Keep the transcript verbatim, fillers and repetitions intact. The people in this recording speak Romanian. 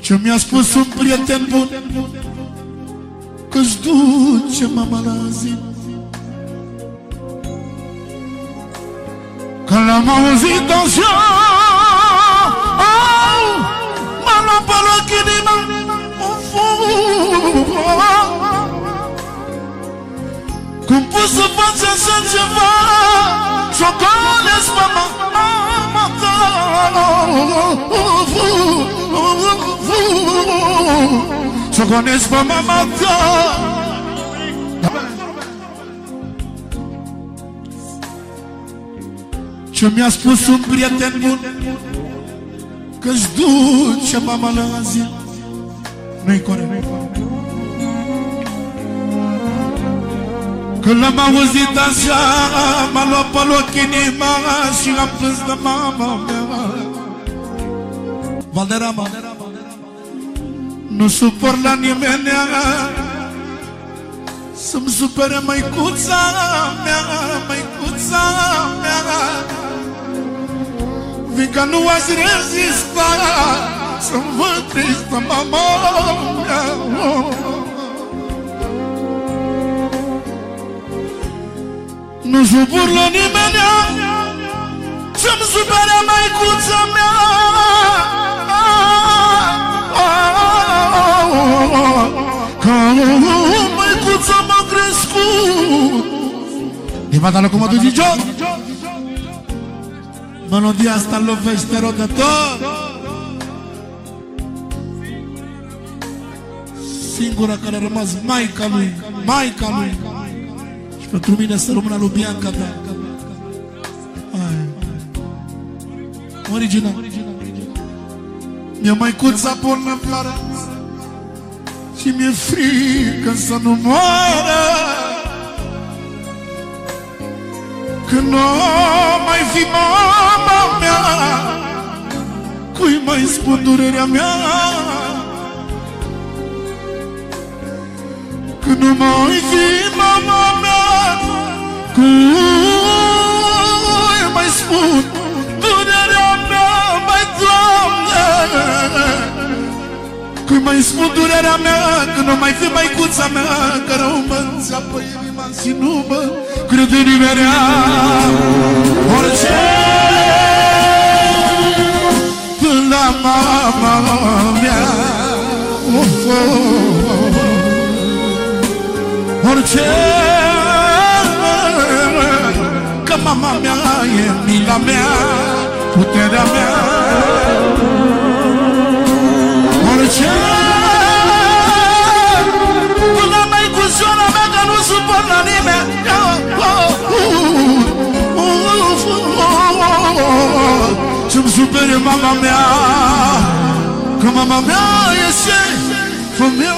Ce mi-a spus un prieten bun, că-și duce mama la zi. Când l-am auzit așa, m-a luat pe loc inima, cum pot să faci așa ceva, s-o golesc mama, mama ta, s-o golesc pe mama ta. Ce mi-a spus un prieten bun, că-și duce mama la zi. Nu-i corect, nu-i corect. Când l-am auzit așa, m-a luat pe loc inima și am plâns de mama mea. Valderrama, nu suport la nimeni să-mi supere măicuța mea, măicuța mea. Fiindcă nu aș rezista să-mi văd tristă mama mea. Nu suport la nimeni să-mi supere măicuța mea. Că măicuța m-a crescut. Divata cum o duci joc. Melodia asta lovește rodător. Singura care a rămas, maica lui, maica lui. Și pentru mine să rămână lui Bianca ta. Original. Mi-e măicuța bună floare și mi-e frică să nu moară. Când nu mai fi mama mea, cui mai spun durerea mea? Când nu mai fi mama mea, cui mai spun durerea mea, mai Doamne? Cui mai spun durerea mea, când nu mai fi măicuța mea, că rău mă înțeapă inima și nu mă crede nimerea. Orice la mama mea, of, of, orice, că mama mea e mila mea, puterea mea. Orice până mai cu zona mea, că nu suport la nimeni. Să-mi supere mama mea, că mama mea este femeia.